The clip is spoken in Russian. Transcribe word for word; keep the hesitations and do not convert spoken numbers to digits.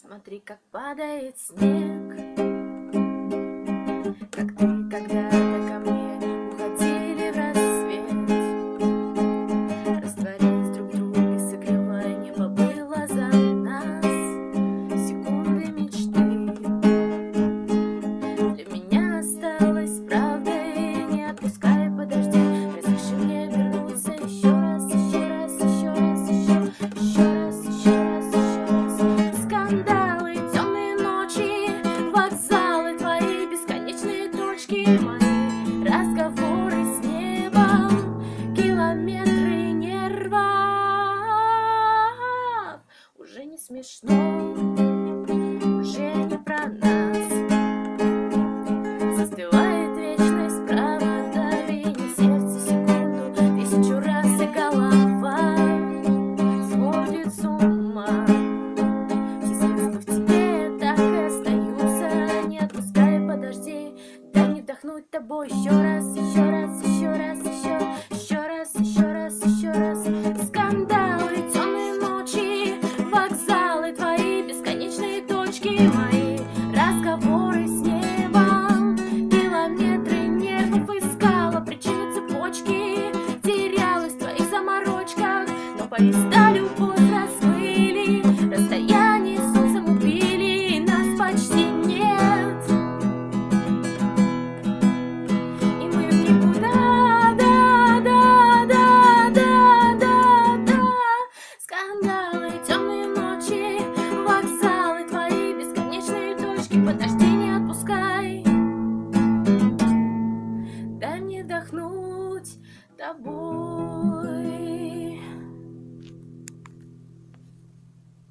Смотри, как падает снег, как ты когда-то ко мне уходили в рассвет, растворяясь друг в друге, согревая небо было за нас. Секунды мечты для меня осталось правдой. Не отпускай, подожди, разреши мне вернуться еще раз, еще раз, еще раз, еще, еще раз, еще раз, еще раз. Скандалы, темные ночи, вокзалы, твои бесконечные точки, мои разговоры с небом, километры нервов. Уже не смешно, уже не про нас. Застывает вечность, право, давление сердца секунду, тысячу раз, и голова сходит с ума. Все смыслы в тебе так и остаются. Не отпускай, подожди, дай мне вдохнуть тобой еще раз, еще раз, еще раз, еще, еще раз, еще раз, еще раз. Скандалы, темные ночи, вокзалы, твои бесконечные точки, мои